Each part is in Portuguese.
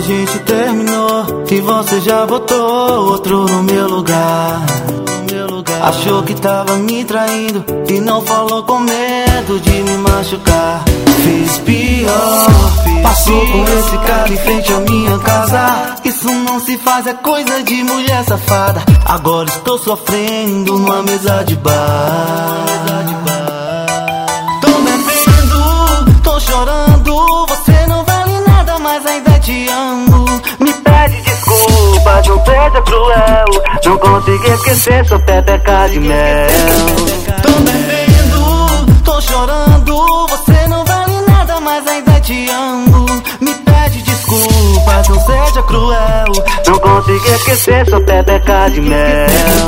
gente terminou e você já botou outro no meu lugar. Achou que tava me traindo e não falou com medo de me machucar. Fiz pior, passou com esse cara em frente à minha casa. Isso não se faz, é coisa de mulher safada. Agora estou sofrendo numa mesa de bar. Tô bebendo, tô chorando. Você não vale nada, mas ainda te amo. Me pede desculpas, não seja cruel. Não consegui esquecer sua pepeca de mel. Tô bebendo, tô chorando. Você não vale nada, mas ainda te amo. Me pede desculpas, não seja cruel. Não consegui esquecer sua pepeca de mel.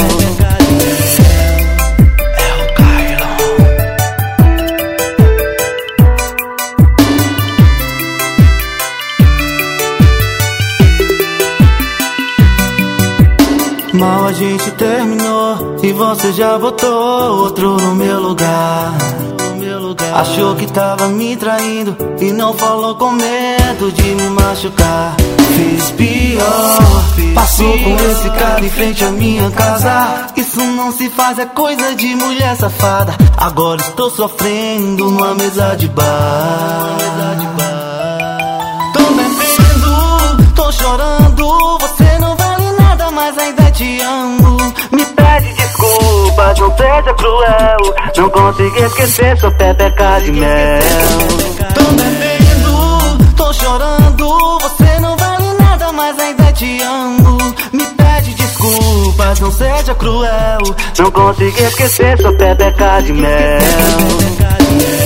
Mal a gente terminou e você já botou outro no meu lugar. Achou que tava me traindo e não falou com medo de me machucar. Fiz pior, passou com esse cara em frente à minha casa. Isso não se faz, é coisa de mulher safada. Agora estou sofrendo numa mesa de bar. Tô bebendo, tô chorando. Você não vale nada, mas ainda te amo. Me pede desculpas, não seja cruel. Não consegui esquecer sua pepeca de mel. Tô bebendo, tô chorando. Você não vale nada, mas ainda te amo. Me pede desculpas, não seja cruel. Não consegui esquecer sua pepeca de mel.